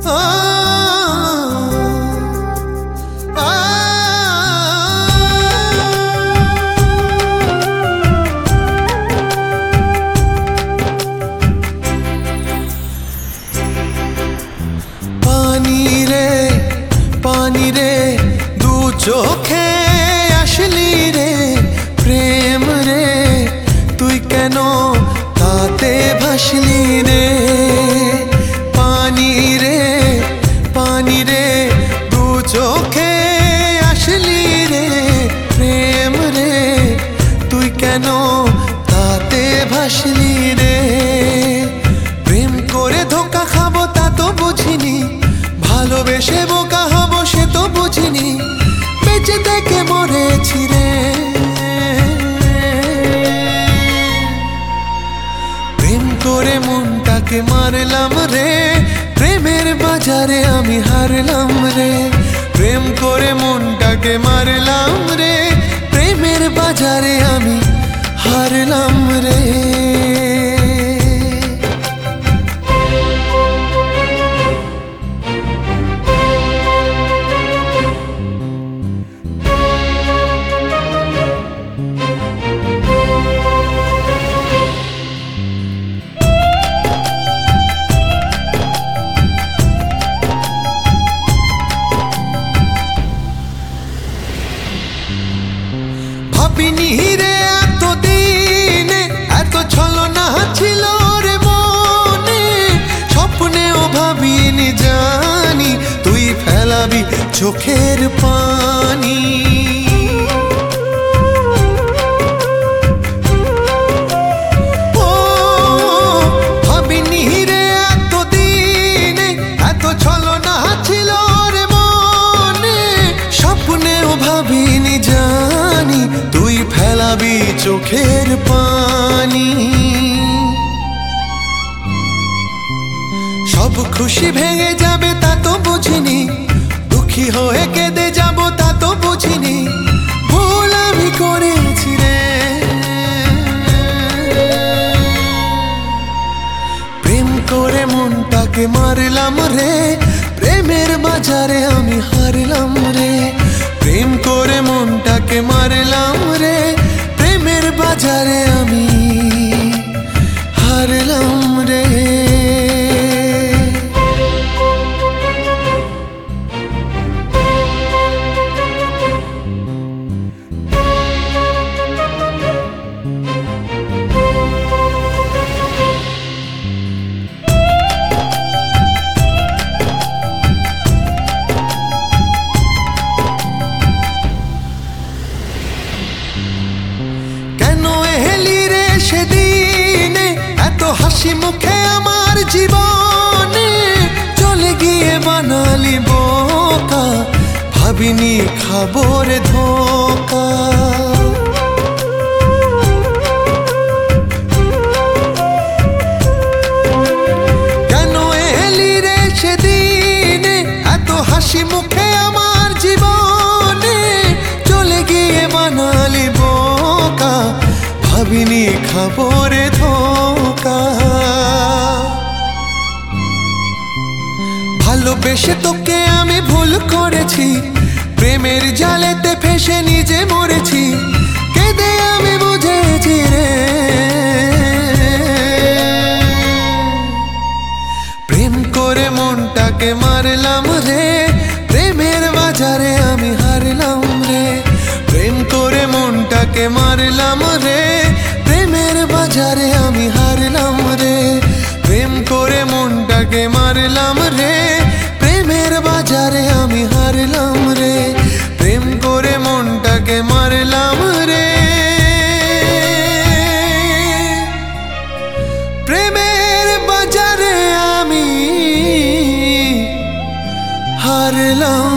पानी रे दू चोखे आसली रे प्रेम रे तुई केनो ताते भासली रे पानी रे दू चोखे आसली रे प्रेम रे तुई केनो ताते भासली रे प्रेम करे धोखा खाबो ता तो बुझिनी ভালোবেসে বোকা হব সে তো বুঝিনি বেঁচে থেকে মরেছি রে প্রেম করে মনটাকে মারলাম রে প্রেমের বাজারে আমি হারলাম রে প্রেম করে মনটাকে মারলাম রে প্রেমের বাজারে আমি হারলাম রে ভাবিনি রে এতদিনে এত ছলনা ছিল রে মনে স্বপ্নেও ভাবিনি জানি তুই ফেলাবি চোখের পানি ও ভাবিনি রে এতদিনে এত ছলনা ছিল রে মনে স্বপ্নেও ভাবিনি জানি তুই ফেলাবি চোখের পানি সব খুশি ভেঙে যাবে তা তো বুঝিনি দুঃখী হয়ে কেঁদে যাব তা তো বুঝিনি ভুল আমি করেছি রে প্রেম করে মনটাকে মারলাম রে প্রেমের বাজারে আমি হারলাম রে প্রেম করে মনটাকে মারলাম রে প্রেমের বাজারে আমি হারলাম রে সেদিনে এত হাসি মুখে আমার জীবনে চলে গিয়ে বানালি বোকা ভাবিনি খবর ধোকা কেন এলি রে সেদিনে এত হাসি মুখে আমার জীবনে চলে গিয়ে বানালি বোকা ভাবিনি খবরে ধোকা ভালোবেসে তোকে আমি ভুল করেছি প্রেমের জালেতে ফেসে নিজে মরেছি কেঁদে আমি বুঝেছি রে প্রেম করে মনটাকে মারলাম রে প্রেমের বাজারে আমি হারলাম রে প্রেম করে মনটাকে মারলাম রে প্রেমের বাজারে আমি হারলাম রে প্রেম করে মনটাকে মারলাম রে প্রেমের বাজারে আমি হারলাম রে প্রেম করে মনটাকে মারলাম রে প্রেমের বাজারে আমি হারলাম।